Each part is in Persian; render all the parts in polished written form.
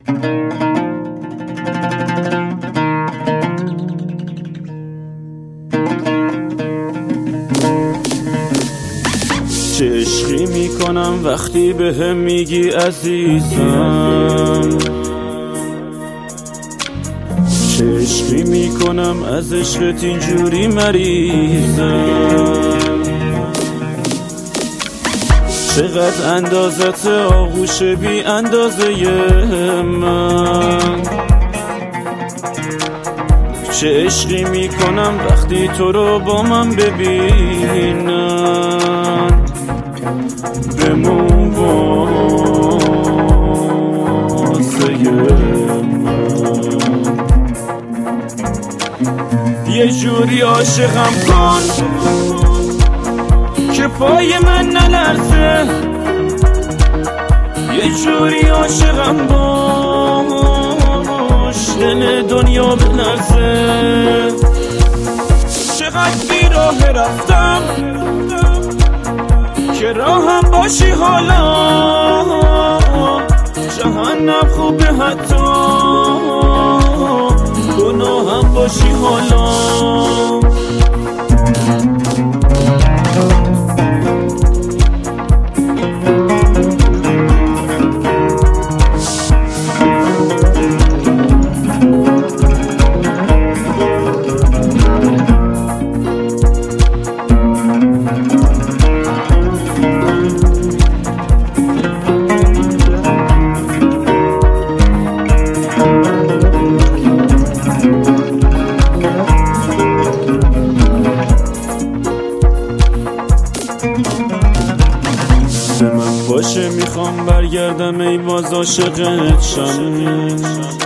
چه عشقی میکنم وقتی بهم میگی عزیزم، چه عشقی میکنم از عشقت اینجوری مریضم. چقدر اندازت آغوش بی اندازه من، چه عشقی میکنم وقتی تو رو با من ببینم. بمون واسه من، یه جوری عاشقم کن که پای من نلرزه، یه جوری عاشقم باش دل دنیا بلرزه. چقدر بی راه رفتم که راهم باشی حالا، جهنم خوبه حتی گناهم باشی حالا. به من باشه میخوام برگردم ای باز عاشقت شم،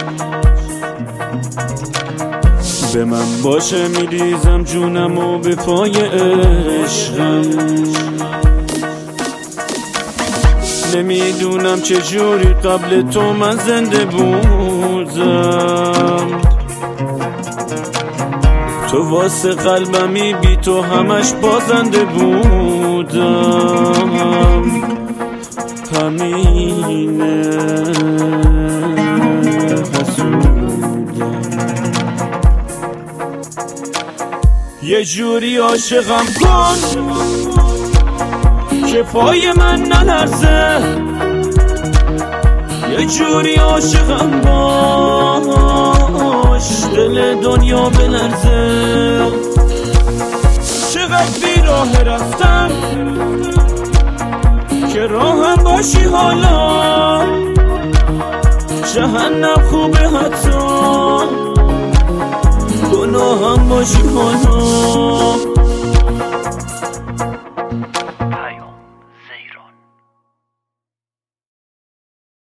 به من باشه میریزم جونم و به پای عشقم. نمیدونم چجوری قبل تو من زنده بودم، تو واسه قلبمی بی تو همش بازنده بودم. همینه حسودم، یه جوری عاشقم کن که پای من نلرزه، یه جوری عاشقم باش دل دنیا بلرزه. چقدر بی راه رفتم که راهم باشی حالا، جهنم خوبه حتی گناهم باشی حالا.